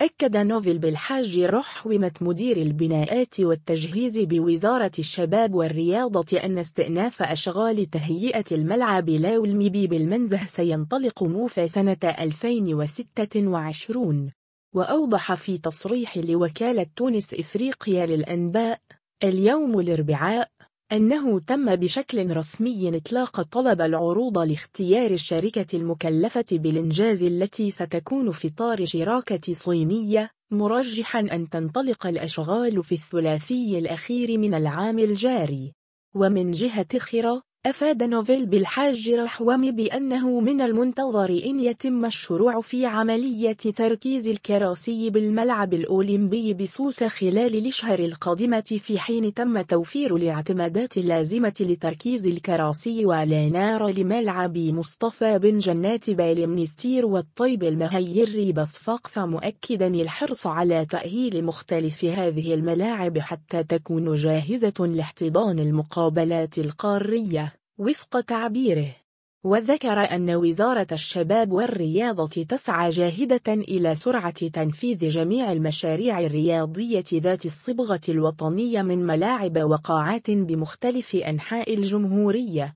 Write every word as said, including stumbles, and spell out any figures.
أكد نوفل بالحاج رحومة مدير البناءات والتجهيز بوزارة الشباب والرياضة أن استئناف أشغال تهيئة الملعب لاولمبي بالمنزه سينطلق موفى سنة ألفين وستة وعشرين. وأوضح في تصريح لوكالة تونس إفريقيا للأنباء اليوم الأربعاء أنه تم بشكل رسمي إطلاق طلب العروض لاختيار الشركة المكلفة بالإنجاز التي ستكون في إطار شراكة صينية، مرجحا أن تنطلق الأشغال في الثلاثي الأخير من العام الجاري. ومن جهة أخرى أفاد نوفل بالحاج رحوم بأنه من المنتظر أن يتم الشروع في عملية تركيز الكراسي بالملعب الأولمبي بسوسة خلال الأشهر القادمة، في حين تم توفير الاعتمادات اللازمة لتركيز الكراسي والأنار لملعب مصطفى بن جنات بالمنستير والطيب المهيري بصفاقس، مؤكدا الحرص على تأهيل مختلف هذه الملاعب حتى تكون جاهزة لاحتضان المقابلات القارية وفق تعبيره. وذكر أن وزارة الشباب والرياضة تسعى جاهدة إلى سرعة تنفيذ جميع المشاريع الرياضية ذات الصبغة الوطنية من ملاعب وقاعات بمختلف أنحاء الجمهورية.